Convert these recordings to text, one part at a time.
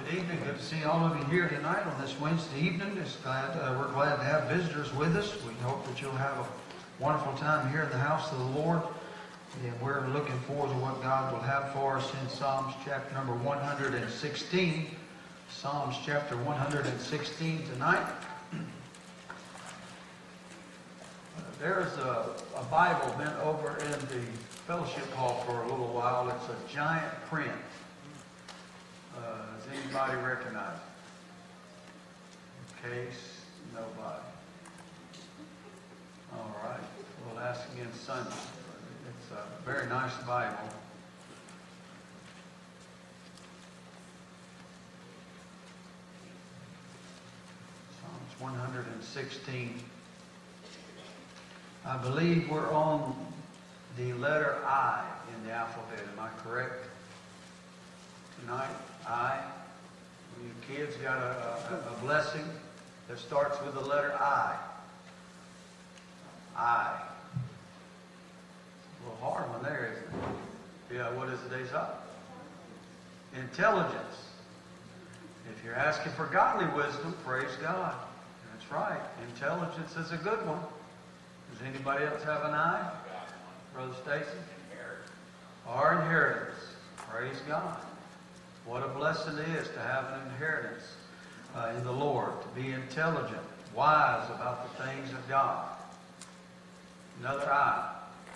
Good evening. Good to see all of you here tonight on this Wednesday evening. We're glad to have visitors with us. We hope that you'll have a wonderful time here in the house of the Lord. And we're looking forward to what God will have for us in Psalms chapter number 116. Psalms chapter 116 tonight. There's a Bible been over in the fellowship hall for a little while. It's a giant print. Does anybody recognize it? In case nobody. All right. We'll ask again Sunday. It's a very nice Bible. Psalms 116. I believe we're on the letter I in the alphabet. Am I correct? Tonight, I. You kids got a blessing that starts with the letter I. I. It's a little hard one there, isn't it? Yeah, what is today's up? Intelligence. If you're asking for godly wisdom, praise God. That's right. Intelligence is a good one. Does anybody else have an eye? Brother Stacy? Our inheritance. Praise God. What a blessing it is to have an inheritance in the Lord, to be intelligent, wise about the things of God. Another eye.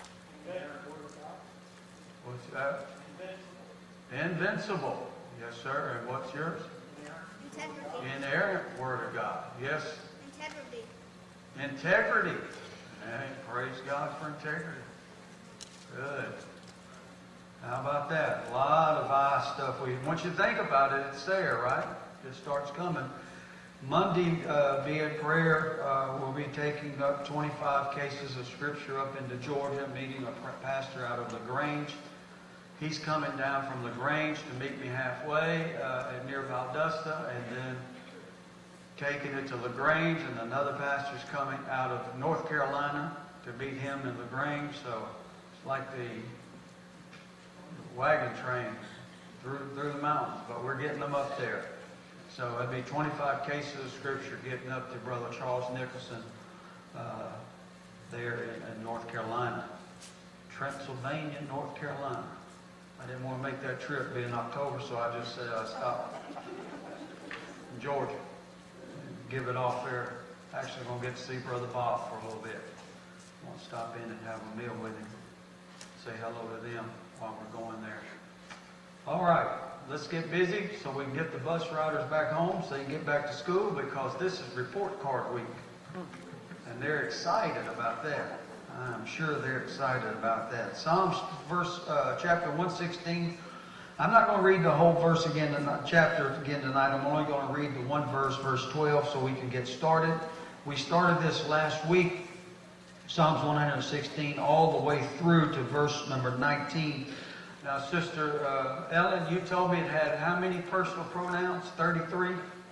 What's that? Invincible. Yes, sir. And what's yours? Integrity. Inerrant Word of God. Yes? Integrity. Integrity. Hey, praise God for integrity. Good. How about that? A lot of I stuff. Once you think about it, it's there, right? It just starts coming. Monday, be in prayer. We'll be taking up 25 cases of Scripture up into Georgia, meeting a pastor out of LaGrange. He's coming down from LaGrange to meet me halfway near Valdosta, and then taking it to LaGrange, and another pastor's coming out of North Carolina to meet him in LaGrange. So it's like the wagon train through the mountains, but we're getting them up there. So it'd be 25 cases of Scripture getting up to Brother Charles Nicholson there in North Carolina. Transylvania, North Carolina. I didn't want to make that trip be in October, so I just said I stopped in Georgia. Give it off there. Actually, going to get to see Brother Bob for a little bit. I want to stop in and have a meal with him. Say hello to them while we're going there. All right, let's get busy so we can get the bus riders back home so they can get back to school, because this is report card week. And they're excited about that. I'm sure they're excited about that. Psalms chapter 116. I'm not going to read the whole verse again, chapter again tonight. I'm only going to read the one verse, verse 12, so we can get started. We started this last week, Psalms 116, all the way through to verse number 19. Now, Sister Ellen, you told me it had how many personal pronouns? 33?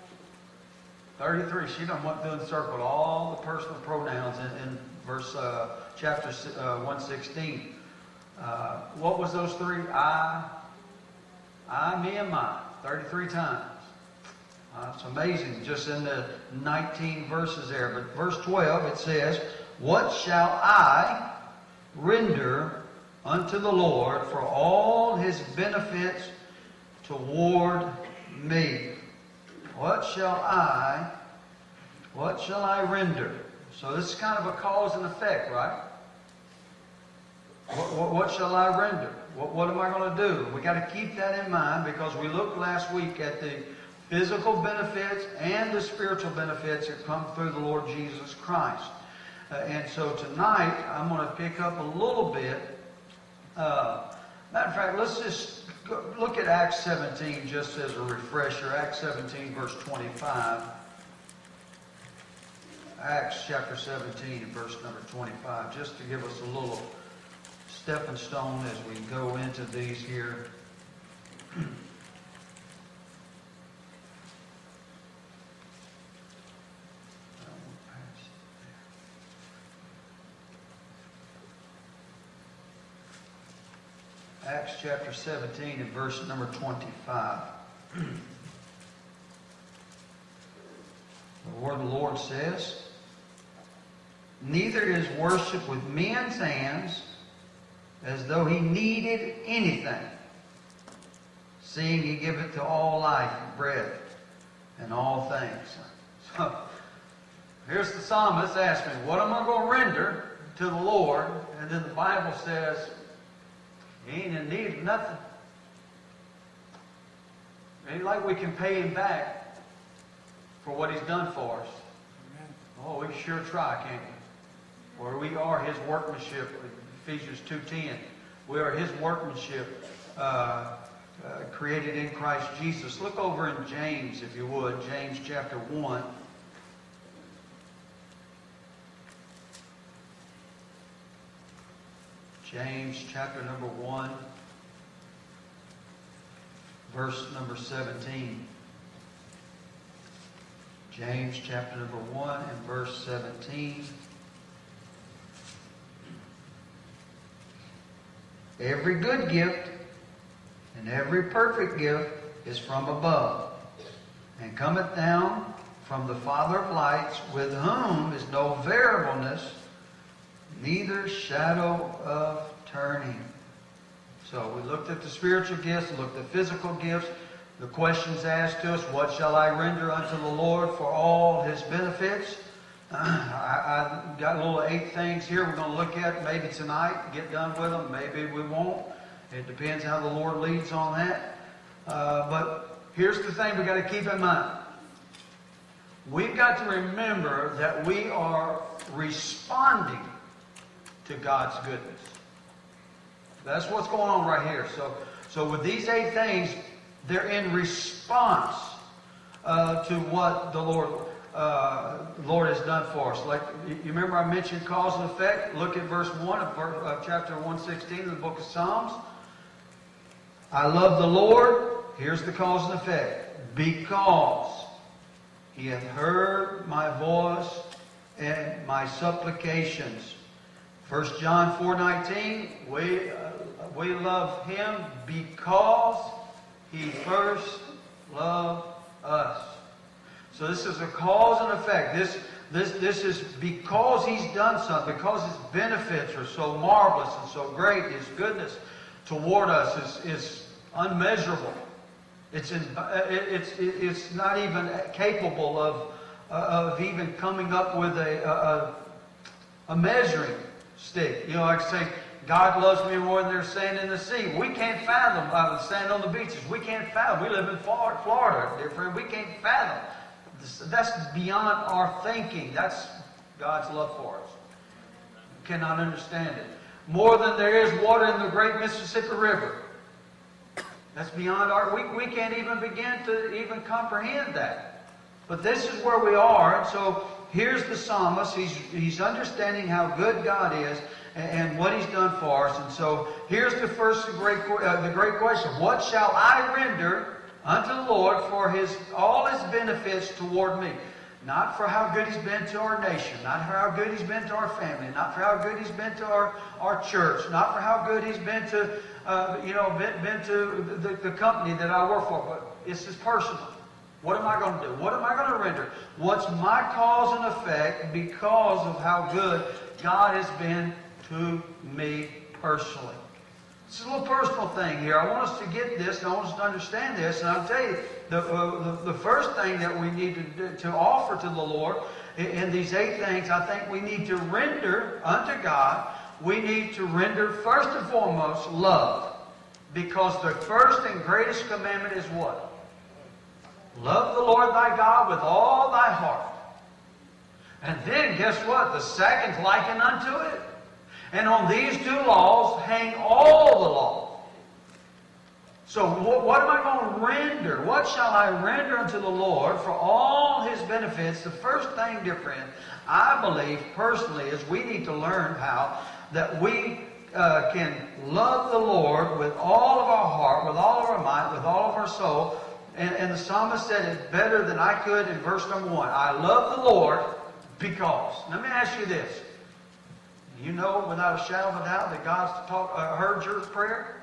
33. She done went through and circled all the personal pronouns in verse chapter 116. What was those three? I, me, and mine. 33 times. It's amazing, just in the 19 verses there. But verse 12, it says, "What shall I render unto the Lord for all His benefits toward me?" What shall I render? So this is kind of a cause and effect, right? What shall I render? What am I going to do? We got to keep that in mind, because we looked last week at the physical benefits and the spiritual benefits that come through the Lord Jesus Christ. And so tonight, I'm going to pick up a little bit. Matter of fact, let's just look at Acts 17 just as a refresher. Acts 17, verse 25. Acts chapter 17, verse number 25, just to give us a little stepping stone as we go into these here. Acts chapter 17 and verse number 25. word of the Lord says, neither is worship with men's hands as though he needed anything, seeing he giveth to all life and breath and all things. So, here's the psalmist asking, what am I going to render to the Lord? And then the Bible says, he ain't in need of nothing. It ain't like we can pay him back for what he's done for us. Amen. Oh, we sure try, can't we? For we are his workmanship, Ephesians 2:10. We are his workmanship, created in Christ Jesus. Look over in James, if you would, James chapter 1. James chapter number 1, verse number 17. James chapter number 1 and verse 17. Every good gift and every perfect gift is from above, and cometh down from the Father of lights, with whom is no variableness, neither shadow of turning. So we looked at the spiritual gifts, looked at physical gifts. The questions asked to us, what shall I render unto the Lord for all his benefits? I got little 8 things here we're going to look at maybe tonight, get done with them. Maybe we won't. It depends how the Lord leads on that. But here's the thing we've got to keep in mind. We've got to remember that we are responding to God's goodness. That's what's going on right here. So with these 8 things, they're in response to what the Lord has done for us. Like, you remember I mentioned cause and effect? Look at verse 1 of chapter 116 of the book of Psalms. I love the Lord. Here's the cause and effect. Because he hath heard my voice and my supplications. 1 John 4:19, we love him because he first loved us. So this is a cause and effect. This is because he's done something, because his benefits are so marvelous and so great. His goodness toward us is unmeasurable. It's not even capable of even coming up with a measuring stick. You know, like say, God loves me more than there's sand in the sea. We can't fathom sand on the beaches. We can't fathom. We live in Florida, dear friend. We can't fathom. That's beyond our thinking. That's God's love for us. We cannot understand it. More than there is water in the great Mississippi River. That's beyond our... We can't even begin to even comprehend that. But this is where we are. And so here's the psalmist. He's understanding how good God is and what he's done for us. And so here's the great question. What shall I render unto the Lord for all his benefits toward me? Not for how good he's been to our nation, not for how good he's been to our family, not for how good he's been to our church, not for how good he's been to been to the company that I work for, but it's his personal. What am I going to do? What am I going to render? What's my cause and effect because of how good God has been to me personally? It's a little personal thing here. I want us to get this, and I want us to understand this. And I'll tell you, the first thing that we need to offer to the Lord in these 8 things, I think we need to render unto God. We need to render first and foremost love. Because the first and greatest commandment is what? Love the Lord thy God with all thy heart. And then, guess what? The second's likened unto it. And on these 2 laws hang all the law. So what am I going to render? What shall I render unto the Lord for all his benefits? The first thing, dear friend, I believe personally is we need to learn how that we can love the Lord with all of our heart, with all of our might, with all of our soul. And the psalmist said it better than I could in verse number 1. I love the Lord because. Let me ask you this. You know without a shadow of a doubt that God's heard your prayer?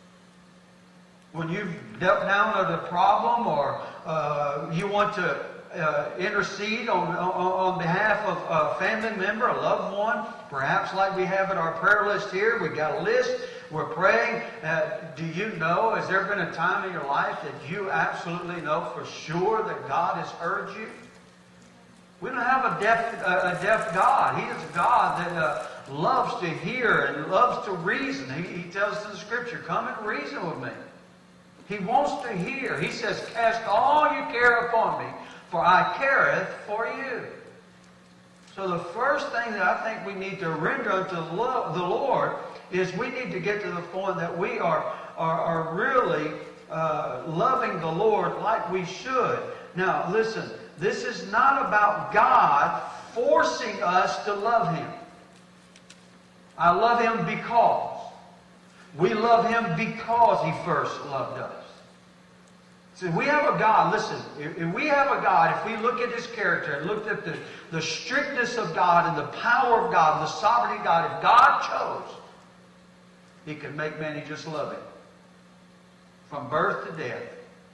When you've dealt down at a problem or you want to intercede on behalf of a family member, a loved one, perhaps like we have at our prayer list here. We've got a list. We're praying. Do you know, has there been a time in your life that you absolutely know for sure that God has heard you? We don't have a deaf God. He is a God that loves to hear and loves to reason. He tells us in the Scripture, come and reason with me. He wants to hear. He says, cast all your care upon me, for I careth for you. So the first thing that I think we need to render unto the Lord is we need to get to the point that we are really loving the Lord like we should. Now, listen, this is not about God forcing us to love Him. I love Him because. We love Him because He first loved us. See, we have a God, listen, if we have a God, if we look at His character and look at the strictness of God and the power of God and the sovereignty of God, if God chose, He could make man, He just love Him. From birth to death.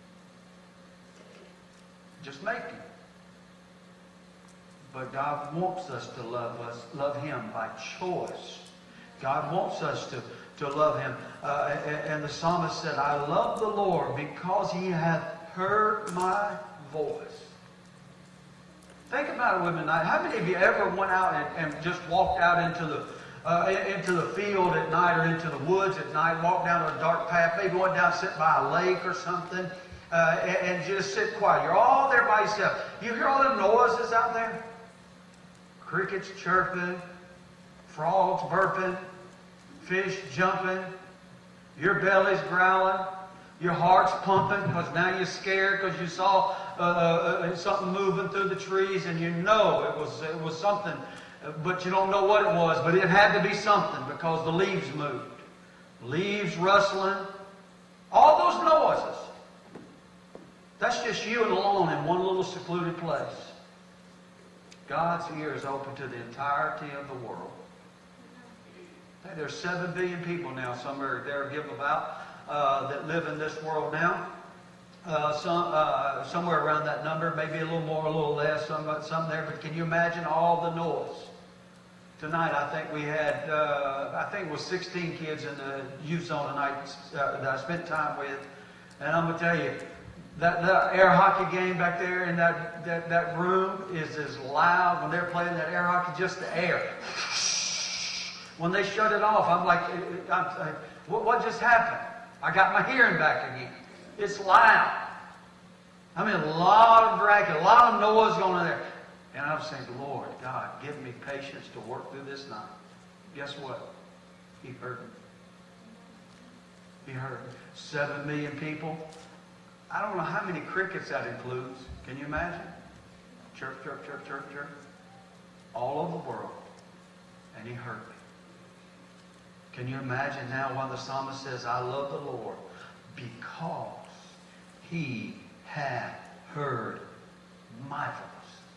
Just make Him. But God wants us to love Him by choice. God wants us to love Him. And the psalmist said, I love the Lord because He hath heard my voice. Think about it with me tonight. How many of you ever went out and just walked out into the field at night or into the woods at night, walked down a dark path, maybe went down sit by a lake or something, and just sit quiet. You're all there by yourself. You hear all the noises out there? Crickets chirping, frogs burping, fish jumping, your belly's growling, your heart's pumping because now you're scared because you saw something moving through the trees and you know it was something, but you don't know what it was, but it had to be something because the leaves moved. Leaves rustling, all those noises. That's just you and alone in one little secluded place. God's ear is open to the entirety of the world. There's 7 billion people now, somewhere there give about, that live in this world now. Somewhere around that number, maybe a little more, a little less, some there. But can you imagine all the noise? Tonight, I think we had, it was 16 kids in the youth zone tonight that I spent time with. And I'm going to tell you, that air hockey game back there in that room is as loud when they're playing that air hockey, just the air. When they shut it off, I'm like, what just happened? I got my hearing back again. It's loud. I mean, a lot of bracket, a lot of noise going on there. And I'm saying, Lord God, give me patience to work through this night. Guess what? He heard me. He heard me. 7 million people. I don't know how many crickets that includes. Can you imagine? Chirp, chirp, chirp, chirp, chirp. All over the world. And He heard me. Can you imagine now why the psalmist says, I love the Lord because He hath heard my voice.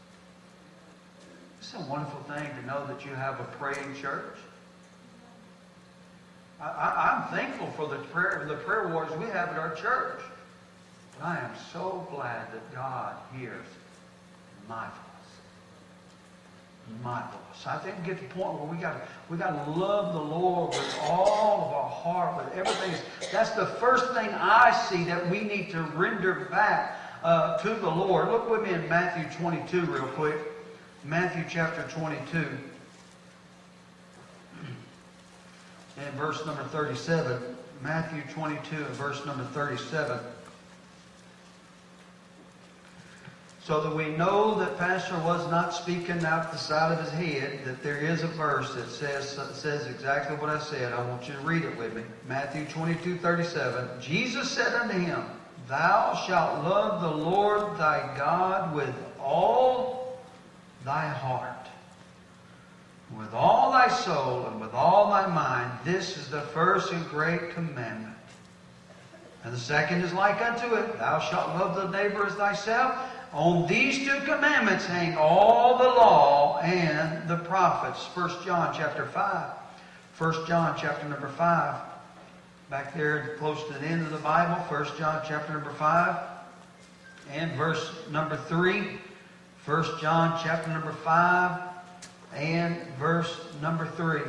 It's a wonderful thing to know that you have a praying church. I'm thankful for the prayer warriors we have at our church. But I am so glad that God hears my voice. My voice. I think we get to the point where we got to love the Lord with all of our heart, with everything. That's the first thing I see that we need to render back to the Lord. Look with me in Matthew 22 real quick. Matthew chapter 22 and verse number 37. Matthew 22 and verse number 37. So that we know that Pastor was not speaking out the side of his head, that there is a verse that says exactly what I said. I want you to read it with me. Matthew 22:37. Jesus said unto him, Thou shalt love the Lord thy God with all thy heart, with all thy soul, and with all thy mind. This is the first and great commandment. And the second is like unto it. Thou shalt love thy neighbor as thyself. On these 2 commandments hang all the law and the prophets. 1 John chapter 5. 1 John chapter number 5. Back there close to the end of the Bible. 1 John chapter number 5. And verse number 3. 1 John chapter number 5 and verse number 3.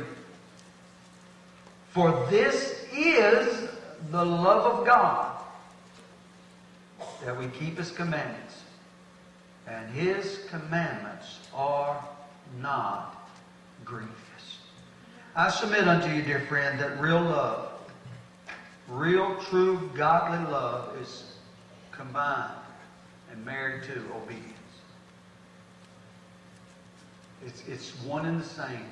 For this is the love of God, that we keep His commandments. And His commandments are not grievous. I submit unto you, dear friend, that real love, real, true, godly love is combined and married to obedience. It's one and the same.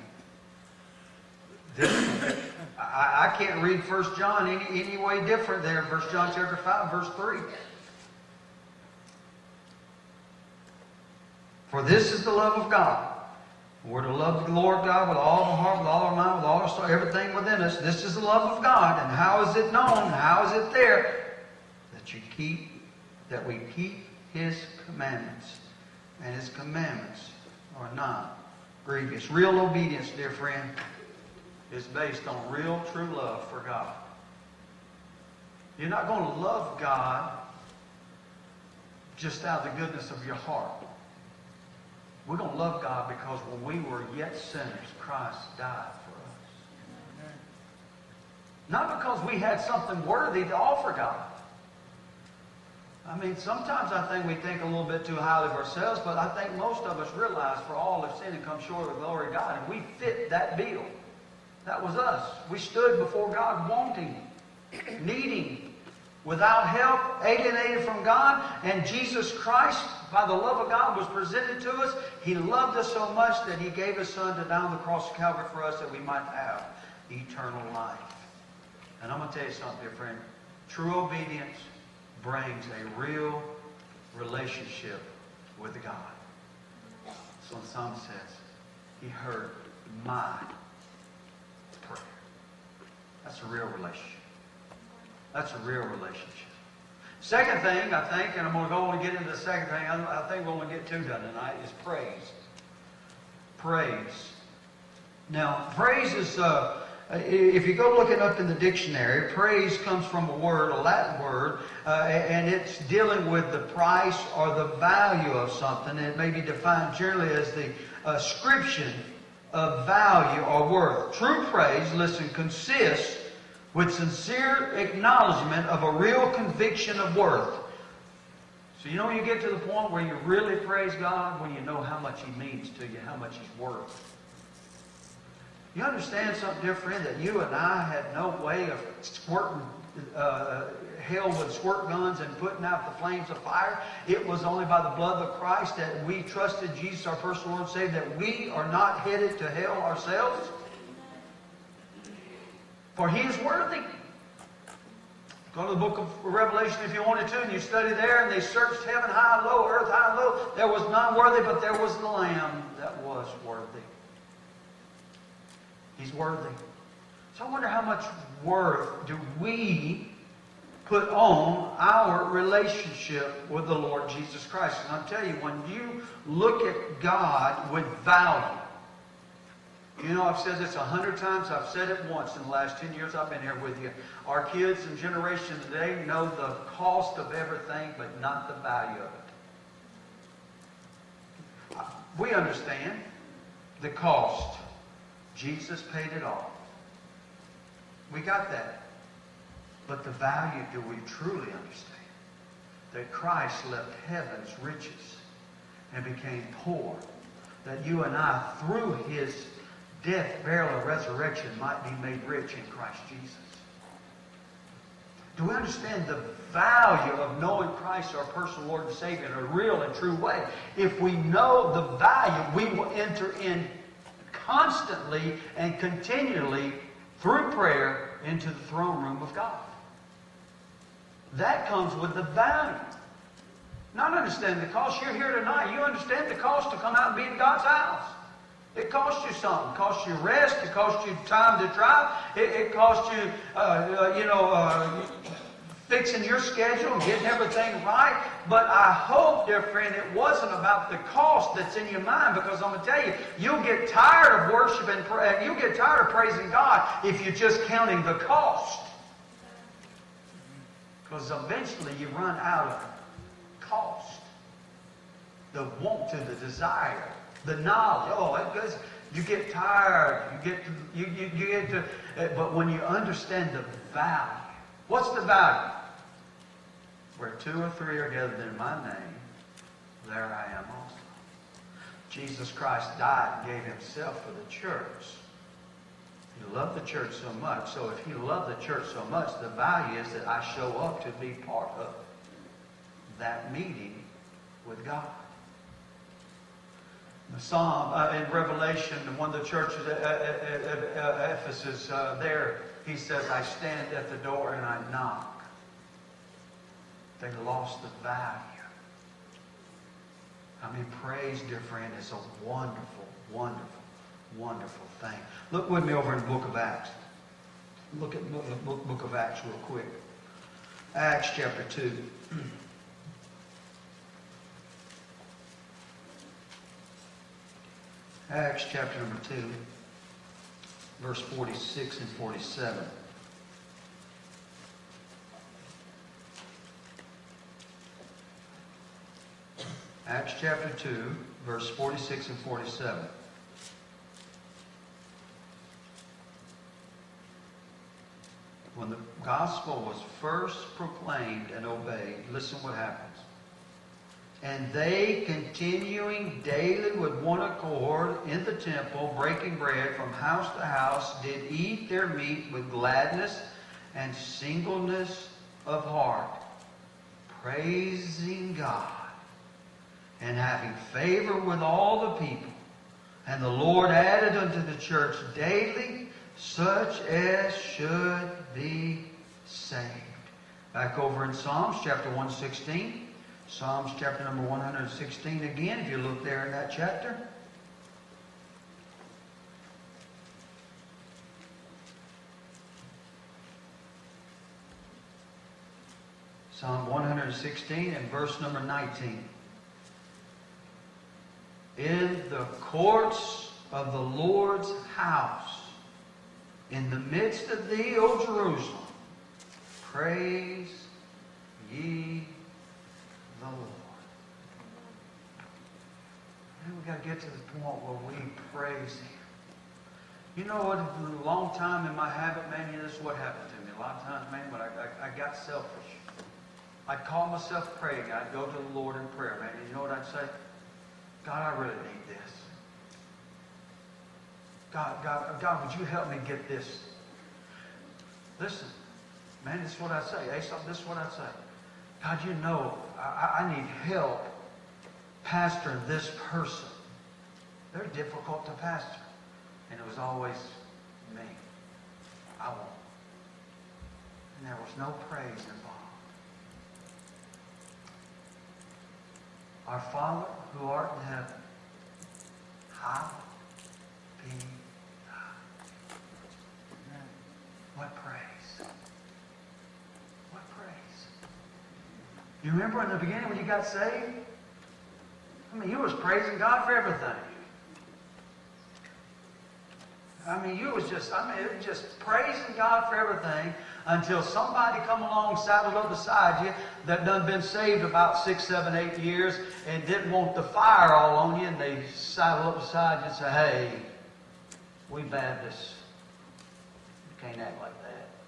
I can't read 1 John any way different there. 1 John chapter 5, verse 3. For this is the love of God. We're to love the Lord God with all our heart, with all our mind, with all our soul, everything within us. This is the love of God. And how is it known? How is it there? That we keep His commandments. And His commandments are not grievous. Real obedience, dear friend, is based on real, true love for God. You're not going to love God just out of the goodness of your heart. We're going to love God because when we were yet sinners, Christ died for us. Not because we had something worthy to offer God. I mean, sometimes I think we think a little bit too highly of ourselves, but I think most of us realize for all have sinned and come short of the glory of God, and we fit that bill. That was us. We stood before God wanting, needing, without help, alienated from God, and Jesus Christ, by the love of God, was presented to us. He loved us so much that He gave His Son to die on the cross of Calvary for us that we might have eternal life. And I'm going to tell you something, dear friend. True obedience brings a real relationship with God. So the psalm says, He heard my prayer. That's a real relationship. That's a real relationship. Second thing, I think, and I'm going to go and get into the second thing, I think we'll only get two done tonight, is praise. Praise. Now, praise is, if you go look it up in the dictionary, praise comes from a word, a Latin word, and it's dealing with the price or the value of something. It may be defined generally as the ascription of value or worth. True praise, listen, consists with sincere acknowledgement of a real conviction of worth. So you know when you get to the point where you really praise God, when you know how much He means to you, how much He's worth. You understand something, dear friend, that you and I had no way of squirting hell with squirt guns and putting out the flames of fire. It was only by the blood of Christ that we trusted Jesus, our personal Lord and Savior, that we are not headed to hell ourselves. For He is worthy. Go to the book of Revelation if you wanted to, and you study there, and they searched heaven high and low, earth high and low. There was none worthy, but there was the Lamb that was worthy. He's worthy. So I wonder how much worth do we put on our relationship with the Lord Jesus Christ. And I'll tell you, when you look at God with value, you know, I've said this 100 times. I've said it once in the last 10 years I've been here with you. Our kids and generation today know the cost of everything, but not the value of it. We understand the cost. Jesus paid it all. We got that. But the value, do we truly understand? That Christ left heaven's riches and became poor. That you and I, through His death, burial, and resurrection, might be made rich in Christ Jesus. Do we understand the value of knowing Christ, our personal Lord and Savior, in a real and true way? If we know the value, we will enter in constantly and continually through prayer into the throne room of God. That comes with the value. Not understanding the cost. You're here tonight. You understand the cost to come out and be in God's house. It costs you something. It costs you rest. It costs you time to drive. It costs you, fixing your schedule and getting everything right. But I hope, dear friend, it wasn't about the cost that's in your mind, because I'm going to tell you, you'll get tired of worshiping, you'll get tired of praising God if you're just counting the cost. Because eventually you run out of cost. the want to, the desire, the knowledge. Oh, it goes. You get tired. You get to. But when you understand the value, what's the value? Where 2 or 3 are gathered in my name, there I am also. Jesus Christ died and gave himself for the church. He loved the church so much. So if he loved the church so much, the value is that I show up to be part of that meeting with God. The Psalm in Revelation, one of the churches at Ephesus, there he says, I stand at the door and I knock. They lost the value. I mean, praise, dear friend, is a wonderful, wonderful, wonderful thing. Look with me over in the book of Acts. Look at the book of Acts real quick. Acts chapter 2. Acts chapter number 2, verse 46 and 47. Acts chapter 2, verse 46 and 47. When the gospel was first proclaimed and obeyed, listen what happens. And they, continuing daily with one accord in the temple, breaking bread from house to house, did eat their meat with gladness and singleness of heart, praising God and having favor with all the people. And the Lord added unto the church daily such as should be saved. Back over in Psalms chapter 116. Psalms chapter number 116 again, if you look there in that chapter. Psalm 116 and verse number 19. In the courts of the Lord's house, in the midst of thee, O Jerusalem, praise ye the Lord. And we've got to get to the point where we praise Him. You know what? A long time in my habit, man, this is what happened to me. A lot of times, man, when I got selfish. I'd call myself praying. I'd go to the Lord in prayer, man. And you know what I'd say? God, I really need this. God, would you help me get this? Listen, man, this is what I say. Aesop, this is what I say. God, you know, I need help pastoring this person. They're difficult to pastor. And it was always me. I won't. And there was no praise involved. Our Father who art in heaven, hallowed be thy name. What praise. What praise. You remember in the beginning when you got saved? I mean, you was praising God for everything. It was just praising God for everything until somebody come along, saddled up beside you that done been saved about 6, 7, 8 years and didn't want the fire all on you, and they saddle up beside you and say, hey, we Baptists, you can't act like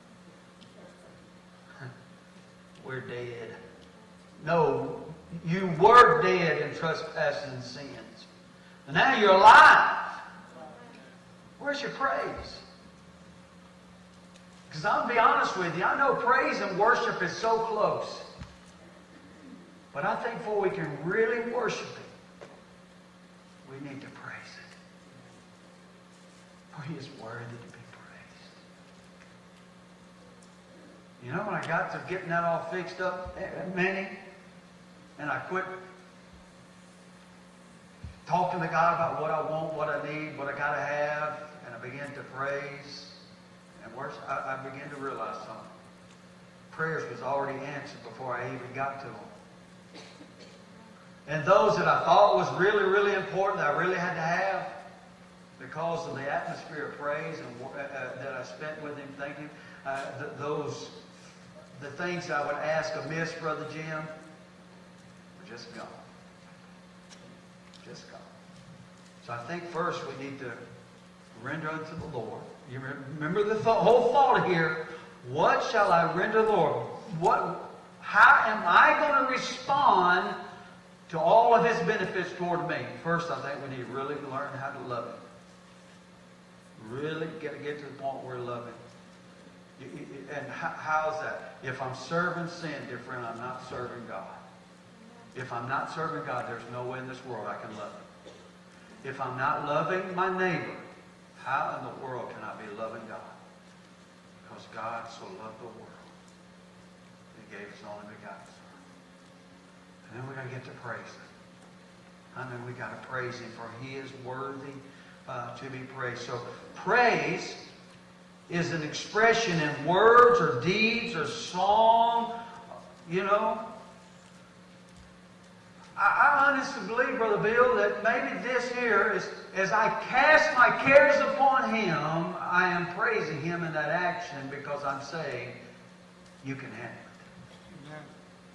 that. We're dead. No, you were dead in trespasses and sins. And now you're alive. Where's your praise? Because I'll be honest with you, I know praise and worship is so close. But I think before we can really worship Him, we need to praise it. For He is worthy to be praised. You know, when I got to getting that all fixed up, Manny, and I quit talking to God about what I want, what I need, what I got to have, and I began to praise and worship, I began to realize something. Prayers was already answered before I even got to them. And those that I thought was really, really important, that I really had to have, because of the atmosphere of praise and that I spent with Him thinking, the things I would ask amiss, Brother Jim, were just gone. Just God. So I think first we need to render unto the Lord. You remember the whole thought here. What shall I render the Lord? How am I going to respond to all of His benefits toward me? First, I think we need to really learn how to love Him. Really get to the point where we love Him. And how's that? If I'm serving sin, dear friend, I'm not serving God. If I'm not serving God, there's no way in this world I can love Him. If I'm not loving my neighbor, how in the world can I be loving God? Because God so loved the world. He gave His only begotten Son. And then we're going to get to praise Him. I mean, we got to praise Him, for He is worthy to be praised. So praise is an expression in words or deeds or song. You know, I honestly believe, Brother Bill, that maybe this here is, as I cast my cares upon Him, I am praising Him in that action because I'm saying, you can handle it. Amen.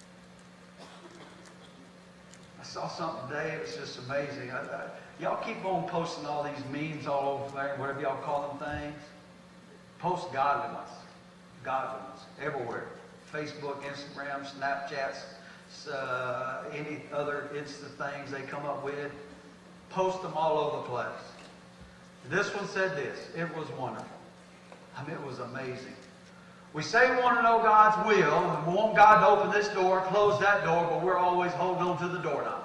I saw something today, it was just amazing. Y'all keep on posting all these memes all over there, whatever y'all call them things. Post godliness. Godliness. Everywhere. Facebook, Instagram, Snapchats, any other Insta things they come up with. Post them all over the place. This one said this. It was wonderful. I mean, it was amazing. We say we want to know God's will, and we want God to open this door, close that door, but we're always holding on to the doorknob.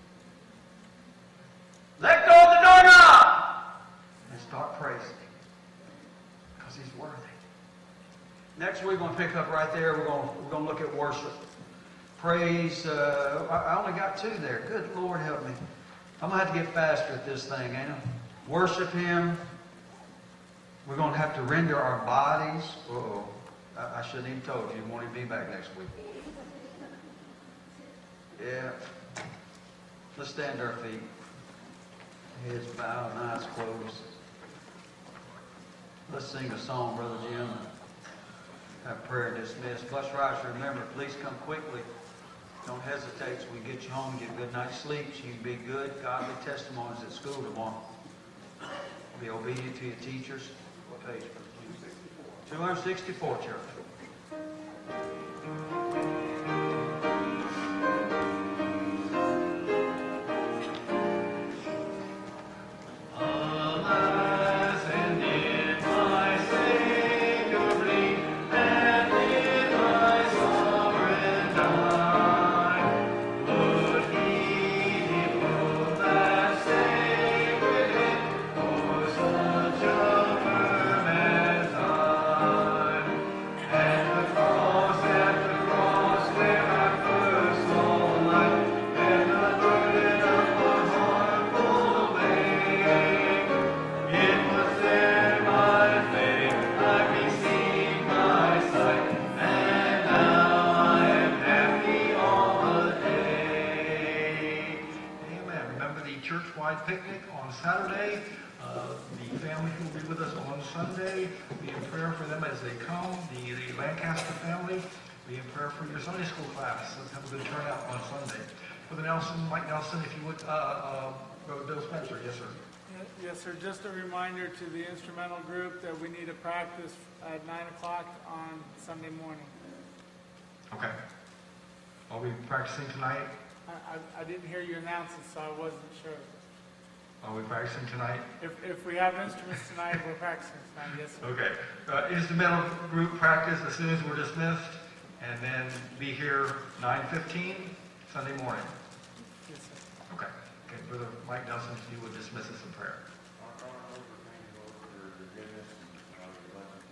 Let go of the doorknob! And start praising Him. Because He's worthy. Next we're going to pick up right there. We're going to look at worship. Praise. I only got 2 there. Good Lord help me. I'm going to have to get faster at this thing, ain't I? Worship Him. We're going to have to render our bodies. Uh-oh. I shouldn't even told you. You won't even be back next week. Yeah. Let's stand to our feet. Heads bowed and eyes closed. Let's sing a song, Brother Jim, and have prayer dismissed. Bus riders, remember, please come quickly. Don't hesitate so we get you home, get a good night's sleep, so you can be good, godly testimonies at school tomorrow. Be obedient to your teachers. What page? 264, church. Picnic on Saturday. The family who will be with us on Sunday, be in prayer for them as they come. The Lancaster family, be in prayer for your Sunday school class. Let's have a good turnout on Sunday. Brother Nelson, Mike Nelson, if you would, Brother Bill Spencer, yes sir. Yes sir, just a reminder to the instrumental group that we need to practice at 9 o'clock on Sunday morning. Okay. Are we practicing tonight? I didn't hear you announce it, so I wasn't sure. Are we practicing tonight? If we have instruments tonight, we're practicing tonight, yes sir. Okay. Instrumental group practice as soon as we're dismissed, and then be here 9:15 Sunday morning. Yes sir. Okay. Okay, Brother Mike Nelson, if you would dismiss us in prayer. Our Lord, thank you, Lord, for your goodness, your blessings